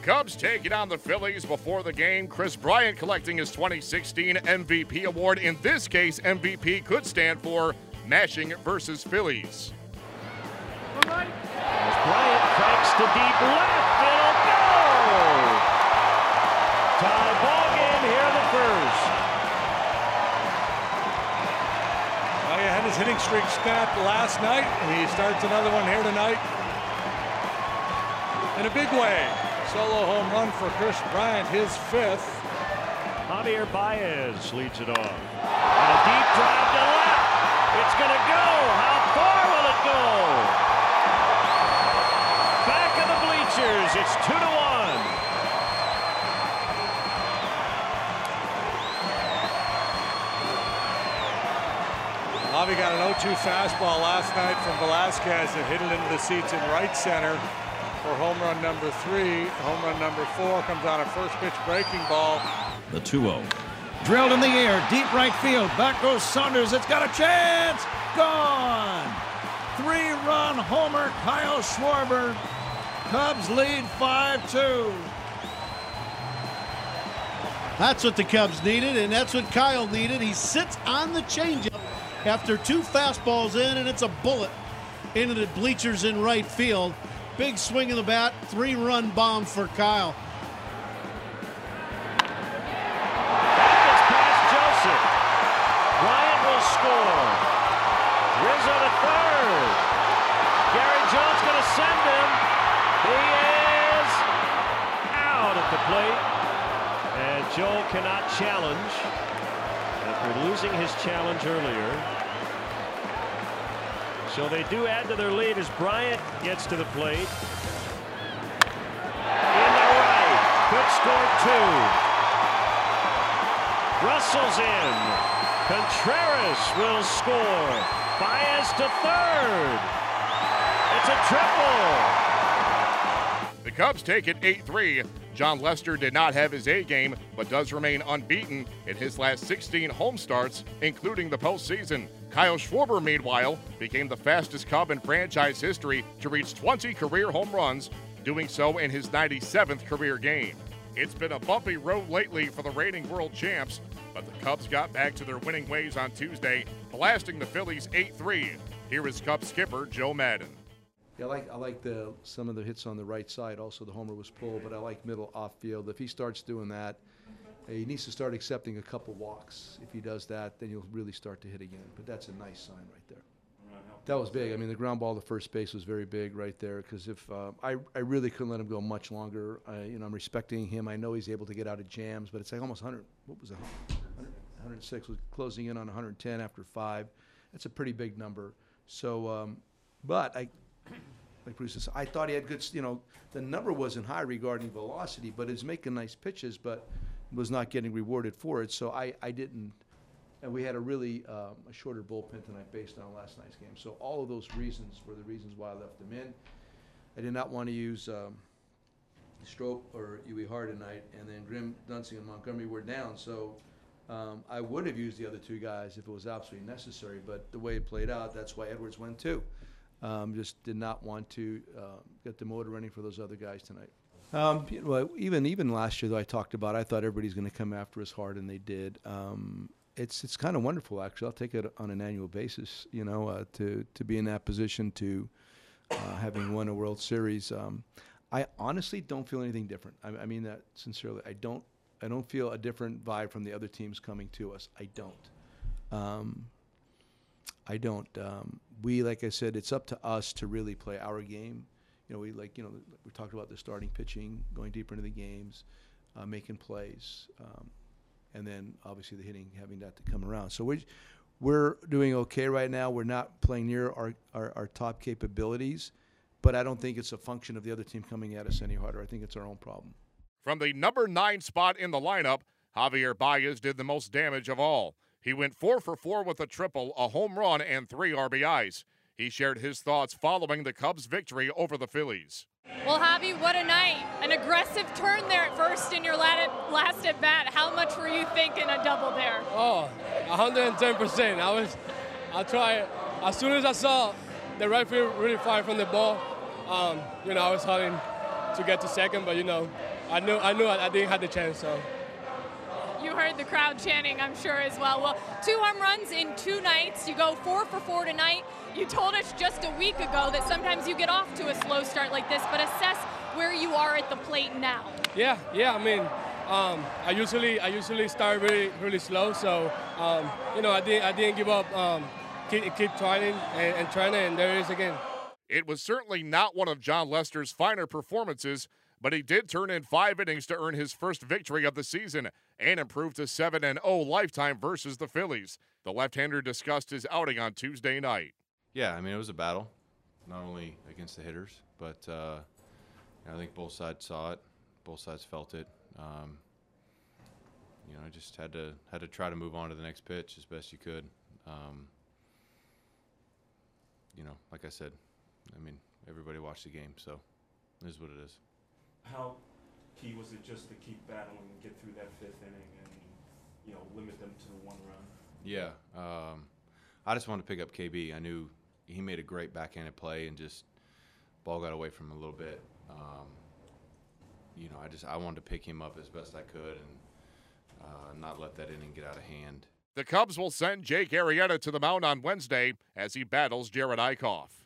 Cubs taking on the Phillies before the game. Kris Bryant collecting his 2016 MVP award. In this case, MVP could stand for mashing versus Phillies. As Bryant cranks to deep left, it'll go! Tie ball game here in the first. Well, he had his hitting streak snapped last night, and he starts another one here tonight in a big way. Solo home run for Kris Bryant, his fifth. Javier Baez leads it off. And a deep drive to left. It's going to go. How far will it go? Back in the bleachers. It's 2-1. Javi got an 0-2 fastball last night from Velasquez and hit it into the seats in right center for home run number 3. Home run number 4 comes on a first pitch breaking ball. The 2-0. Drilled in the air, deep right field. Back goes Saunders. It's got a chance. Gone. 3-run homer, Kyle Schwarber. Cubs lead 5-2. That's what the Cubs needed, and that's what Kyle needed. He sits on the changeup after 2 fastballs in, and it's a bullet into the bleachers in right field. Big swing of the bat, 3-run bomb for Kyle. That gets past Joseph. Bryant will score. Rizzo to third. Gary Jones going to send him. He is out at the plate. And Joe cannot challenge after losing his challenge earlier. So they do add to their lead as Bryant gets to the plate. In the right, could score 2. Russell's in. Contreras will score. Baez to third. It's a triple. The Cubs take it 8-3. Jon Lester did not have his A game, but does remain unbeaten in his last 16 home starts, including the postseason. Kyle Schwarber, meanwhile, became the fastest Cub in franchise history to reach 20 career home runs, doing so in his 97th career game. It's been a bumpy road lately for the reigning world champs, but the Cubs got back to their winning ways on Tuesday, blasting the Phillies 8-3. Here is Cubs skipper Joe Maddon. Yeah, I like some of the hits on the right side. Also, the homer was pulled, but I like middle off field. If he starts doing that, he needs to start accepting a couple walks. If he does that, then you'll really start to hit again. But that's a nice sign right there. That was big. I mean, the ground ball to first base was very big right there. Because if I really couldn't let him go much longer. I'm respecting him. I know he's able to get out of jams, but it's like almost 100. What was it? 106 was closing in on 110 after 5. That's a pretty big number. So, but like Bruce says, I thought he had good. The number wasn't high regarding velocity, but he's making nice pitches, but was not getting rewarded for it. So I didn't. And we had a really a shorter bullpen tonight based on last night's game. So all of those reasons were the reasons why I left him in. I did not want to use Strop or Huey Hart tonight, and then Grimm, Dunsing, and Montgomery were down. So I would have used the other 2 guys if it was absolutely necessary. But the way it played out, that's why Edwards went too. Just did not want to get the motor running for those other guys tonight. Well, even last year, though, I talked about, I thought everybody's going to come after us hard, and they did. It's kind of wonderful, actually. I'll take it on an annual basis, to be in that position, to having won a World Series. I honestly don't feel anything different. I mean that sincerely. I don't feel a different vibe from the other teams coming to us. I don't. We, like I said, it's up to us to really play our game. We talked about the starting pitching, going deeper into the games, making plays, and then obviously the hitting, having that to come around. So we're doing okay right now. We're not playing near our top capabilities, but I don't think it's a function of the other team coming at us any harder. I think it's our own problem. From the number 9 spot in the lineup, Javier Baez did the most damage of all. He went 4 for 4 with a triple, a home run, and 3 RBIs. He shared his thoughts following the Cubs' victory over the Phillies. Well, Javi, what a night. An aggressive turn there at first in your last at bat. How much were you thinking a double there? Oh, 110%. I tried. As soon as I saw the right field really far from the ball, I was holding to get to second, but I knew I didn't have the chance. So. You heard the crowd chanting, I'm sure, as well. Well, 2 home runs in 2 nights. You go 4 for 4 tonight. You told us just a week ago that sometimes you get off to a slow start like this, but assess where you are at the plate now. Yeah. I mean, I usually start really slow, so I didn't give up. Keep trying and trying, and there it is again. It was certainly not one of Jon Lester's finer performances, but he did turn in 5 innings to earn his first victory of the season and improve to 7-0 lifetime versus the Phillies. The left-hander discussed his outing on Tuesday night. Yeah, I mean, it was a battle, not only against the hitters, but I think both sides saw it, both sides felt it. I just had to try to move on to the next pitch as best you could. Like I said, I mean, everybody watched the game, so it is what it is. How key was it just to keep battling and get through that 5th inning and, limit them to the 1 run? Yeah. I just wanted to pick up KB. I knew he made a great backhanded play and just ball got away from him a little bit. I wanted to pick him up as best I could and not let that inning get out of hand. The Cubs will send Jake Arrieta to the mound on Wednesday as he battles Jerad Eickhoff.